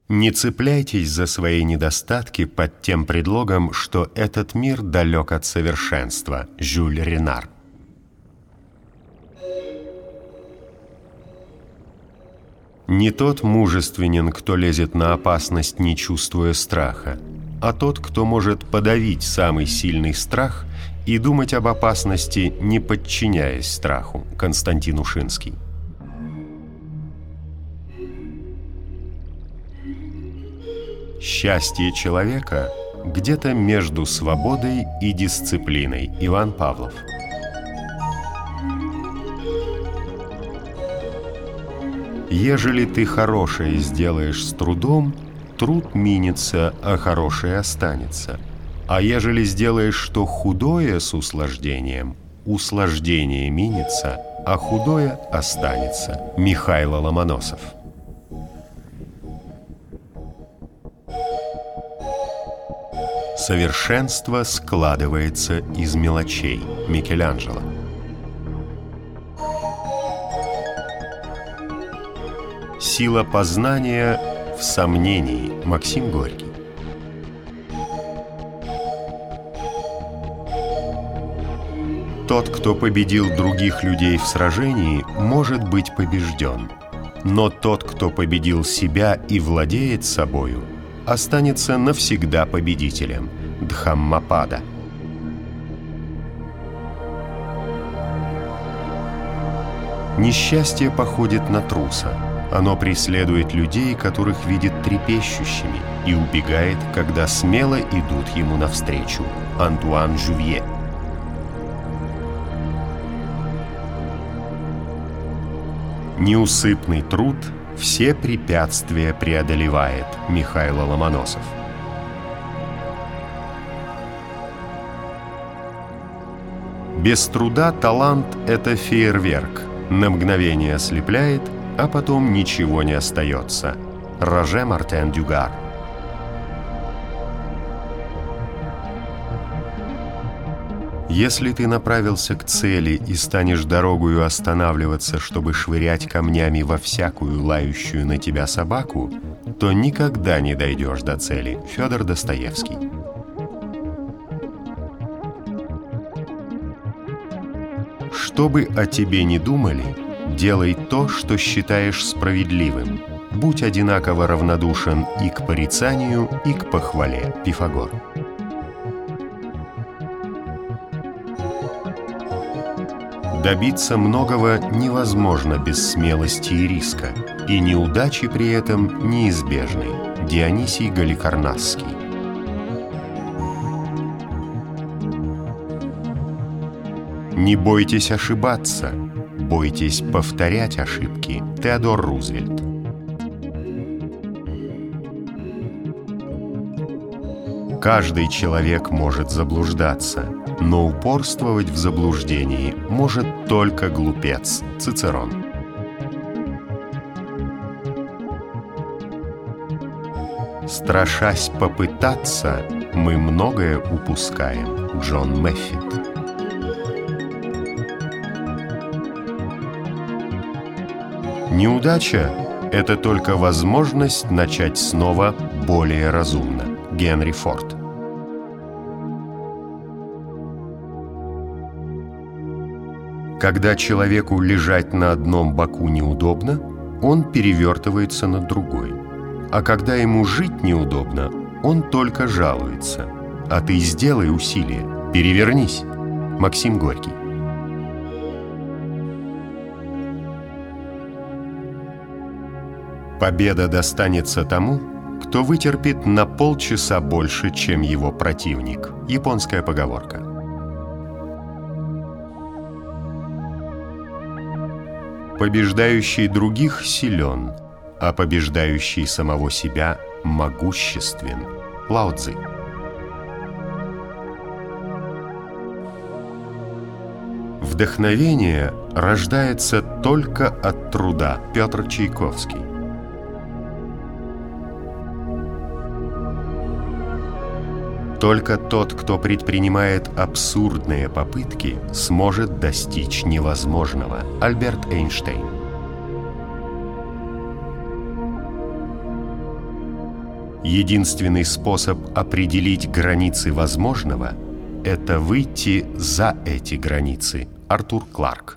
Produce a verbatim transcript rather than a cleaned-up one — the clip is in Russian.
Не цепляйтесь за свои недостатки под тем предлогом, что этот мир далек от совершенства. Жюль Ренар. Не тот мужественен, кто лезет на опасность, не чувствуя страха, а тот, кто может подавить самый сильный страх и думать об опасности, не подчиняясь страху. Константин Ушинский. Счастье человека где-то между свободой и дисциплиной. Иван Павлов. Ежели ты хорошее сделаешь с трудом, труд минется, а хорошее останется. А ежели сделаешь что худое с услаждением, услаждение минется, а худое останется. Михайло Ломоносов. Совершенство складывается из мелочей. Микеланджело. Сила познания в сомнении. Максим Горький. Тот, кто победил других людей в сражении, может быть побежден. Но тот, кто победил себя и владеет собою, останется навсегда победителем. Дхаммапада. Несчастье походит на труса. Оно преследует людей, которых видит трепещущими, и убегает, когда смело идут ему навстречу. Антуан Жювье. Неусыпный труд все препятствия преодолевает. Михайло Ломоносов. Без труда талант — это фейерверк. На мгновение ослепляет, а потом ничего не остается. Роже Мартен Дюгар. Если ты направился к цели и станешь дорогою останавливаться, чтобы швырять камнями во всякую лающую на тебя собаку, то никогда не дойдешь до цели. Федор Достоевский. Что бы о тебе ни думали, делай то, что считаешь справедливым. Будь одинаково равнодушен и к порицанию, и к похвале. Пифагор. Добиться многого невозможно без смелости и риска, и неудачи при этом неизбежны. Дионисий Галикарнасский. Не бойтесь ошибаться, бойтесь повторять ошибки. Теодор Рузвельт. Каждый человек может заблуждаться, но упорствовать в заблуждении может только глупец. Цицерон. Страшась попытаться, мы многое упускаем. Джон Мэффит. Неудача — это только возможность начать снова более разумно. Генри Форд. Когда человеку лежать на одном боку неудобно, он перевертывается на другой. А когда ему жить неудобно, он только жалуется. А ты сделай усилие, перевернись. Максим Горький. Победа достанется тому, кто вытерпит на полчаса больше, чем его противник. Японская поговорка. Побеждающий других силен, а побеждающий самого себя могуществен. Лао Цзы. Вдохновение рождается только от труда. Петр Чайковский. Только тот, кто предпринимает абсурдные попытки, сможет достичь невозможного. Альберт Эйнштейн. Единственный способ определить границы возможного – это выйти за эти границы. Артур Кларк.